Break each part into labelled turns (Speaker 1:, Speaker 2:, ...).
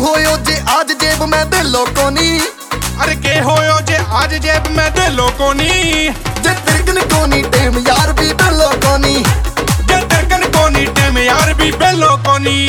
Speaker 1: होयो जे आज जेब में दिलो कोनी।
Speaker 2: अरे के होयो जे आज जेब में दिलो कोनी।
Speaker 1: जे तिरकन कोनी टेम यार भी दिलो कोनी।
Speaker 2: जे तिरकन कोनी टेम यार भी दिलो कोनी।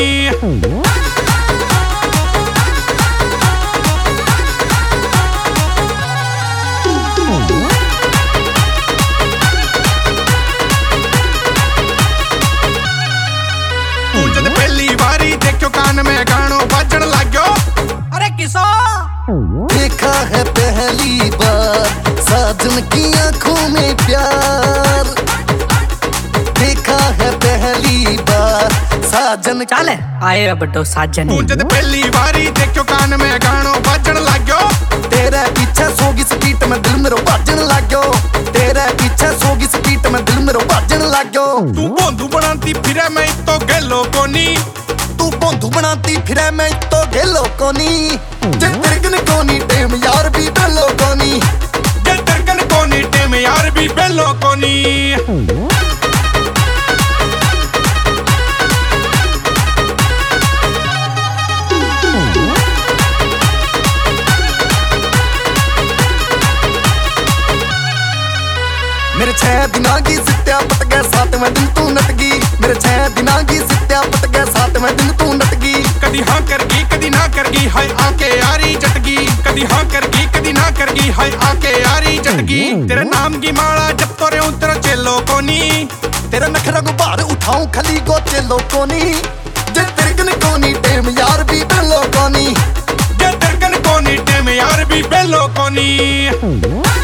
Speaker 2: जद पहली बारी देखो कान में गानो बजन लाग्यो। अरे किसो
Speaker 1: देखा है पहली बार साजन की आंखों में प्यार। देखा है पहली बार साजन।
Speaker 3: चल आए बड्डो साजन।
Speaker 2: जद पहली बारी देखो कान में गानो बजन लाग्यो।
Speaker 1: तेरे पीछे सोगी स्पीड में दिल मेरो बाजन लाग्यो। तेरे पीछे सोगी स्पीड में दिल मेरो बाजन लाग्यो।
Speaker 2: तू बोंदू बनाती फिरे मैं तो गेलो कोनी।
Speaker 1: तू बोंदू बनाती फिरे मैं तो गेलो कोनी। जे तिरकन कोनी टेम यार भी बेलो कोनी।
Speaker 2: जे तिरकन कोनी टेम यार भी बेलो कोनी।
Speaker 1: मेरे 6 दिना की सित्या पट गया 7वें दिन तू नट गई। मेरे 6 दिना की सित्या पट गया 7वें दिन तू नट गई।
Speaker 2: कदी हाँ करगी कदी ना करगी हाय आके यारी जटगी। कदी हाँ करगी कदी ना करगी हाय आके यारी जटगी। तेरे नाम की माला जब तो रे तेरा चेलो कोनी।
Speaker 1: तेरा नखरा गुब्बार उठाऊं खली को चेलो कोनी। जे तिरकन कोनी टेम यार भी बेलो कोनी।
Speaker 2: जे तिरकन कोनी टेम यार भी बेलो कोनी।